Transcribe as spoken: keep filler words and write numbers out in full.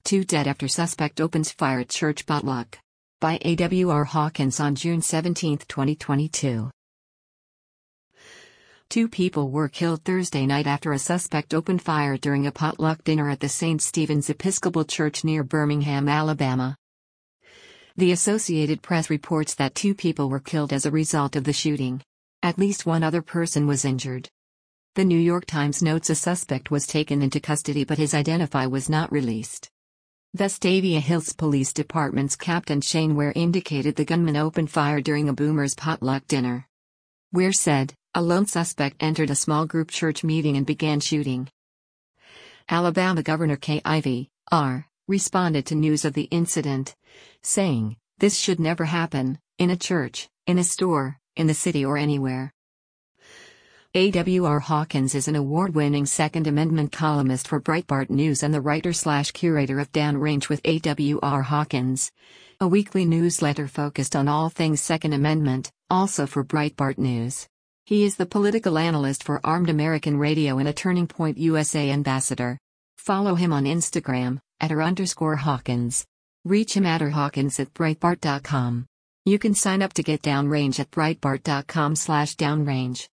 Two dead after suspect opens fire at church potluck. By A W R Hawkins on June seventeenth, twenty twenty-two. Two people were killed Thursday night after a suspect opened fire during a potluck dinner at the Saint Stephen's Episcopal Church near Birmingham, Alabama. The Associated Press reports that two people were killed as a result of the shooting. At least one other person was injured. The New York Times notes a suspect was taken into custody but his identity was not released. Vestavia Hills Police Department's Captain Shane Ware indicated the gunman opened fire during a Boomers potluck dinner. Ware said, a lone suspect entered a small group church meeting and began shooting. Alabama Governor Kay Ivey, R., responded to news of the incident, saying, "This should never happen, in a church, in a store, in the city or anywhere." A W R Hawkins is an award-winning Second Amendment columnist for Breitbart News and the writer-slash-curator of Downrange with A W R Hawkins, a weekly newsletter focused on all things Second Amendment, also for Breitbart News. He is the political analyst for Armed American Radio and a Turning Point U S A ambassador. Follow him on Instagram, at r underscore Hawkins. Reach him at rhawkins at breitbart dot com. You can sign up to get Downrange at breitbart dot com slash downrange.